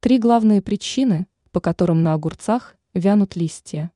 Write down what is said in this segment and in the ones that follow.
Три главные причины, по которым на огурцах вянут листья.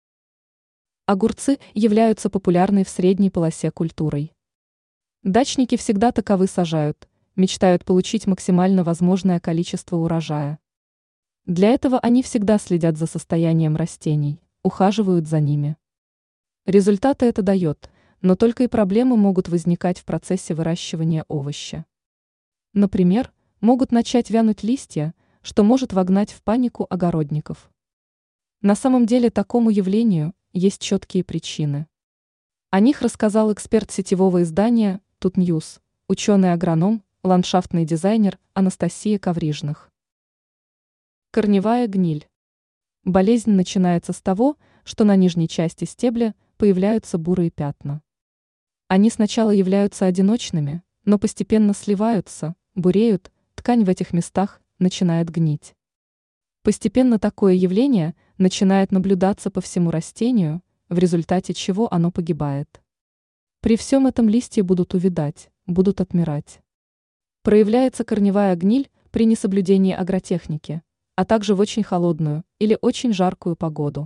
Огурцы являются популярной в средней полосе культурой. Дачники всегда таковы сажают, мечтают получить максимально возможное количество урожая. Для этого они всегда следят за состоянием растений, ухаживают за ними. Результаты это дает, но только и проблемы могут возникать в процессе выращивания овоща. Например, могут начать вянуть листья, что может вогнать в панику огородников. На самом деле такому явлению есть четкие причины. О них рассказал эксперт сетевого издания Тутньюз, ученый-агроном, ландшафтный дизайнер Анастасия Коврижных. Корневая гниль. Болезнь начинается с того, что на нижней части стебля появляются бурые пятна. Они сначала являются одиночными, но постепенно сливаются, буреют, ткань в этих местах начинает гнить. Постепенно такое явление начинает наблюдаться по всему растению, в результате чего оно погибает. При всем этом листья будут увядать, будут отмирать. Проявляется корневая гниль при несоблюдении агротехники, а также в очень холодную или очень жаркую погоду.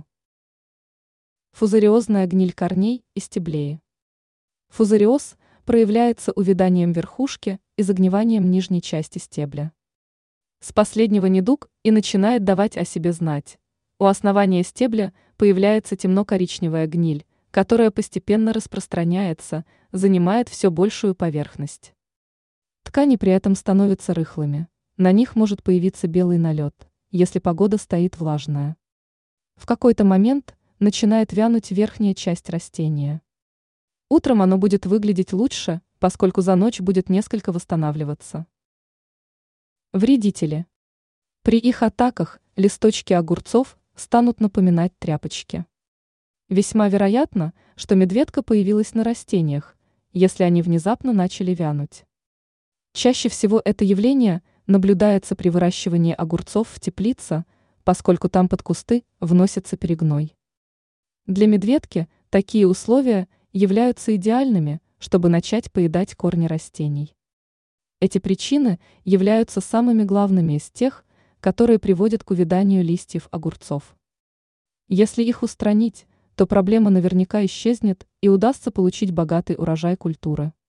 Фузариозная гниль корней и стеблей. Фузариоз проявляется увяданием верхушки и загниванием нижней части стебля. С последнего недуг и начинает давать о себе знать. У основания стебля появляется темно-коричневая гниль, которая постепенно распространяется, занимает все большую поверхность. Ткани при этом становятся рыхлыми, на них может появиться белый налет, если погода стоит влажная. В какой-то момент начинает вянуть верхняя часть растения. Утром оно будет выглядеть лучше, поскольку за ночь будет несколько восстанавливаться. Вредители. При их атаках листочки огурцов станут напоминать тряпочки. Весьма вероятно, что медведка появилась на растениях, если они внезапно начали вянуть. Чаще всего это явление наблюдается при выращивании огурцов в теплице, поскольку там под кусты вносится перегной. Для медведки такие условия являются идеальными, чтобы начать поедать корни растений. Эти причины являются самыми главными из тех, которые приводят к увяданию листьев огурцов. Если их устранить, то проблема наверняка исчезнет и удастся получить богатый урожай культуры.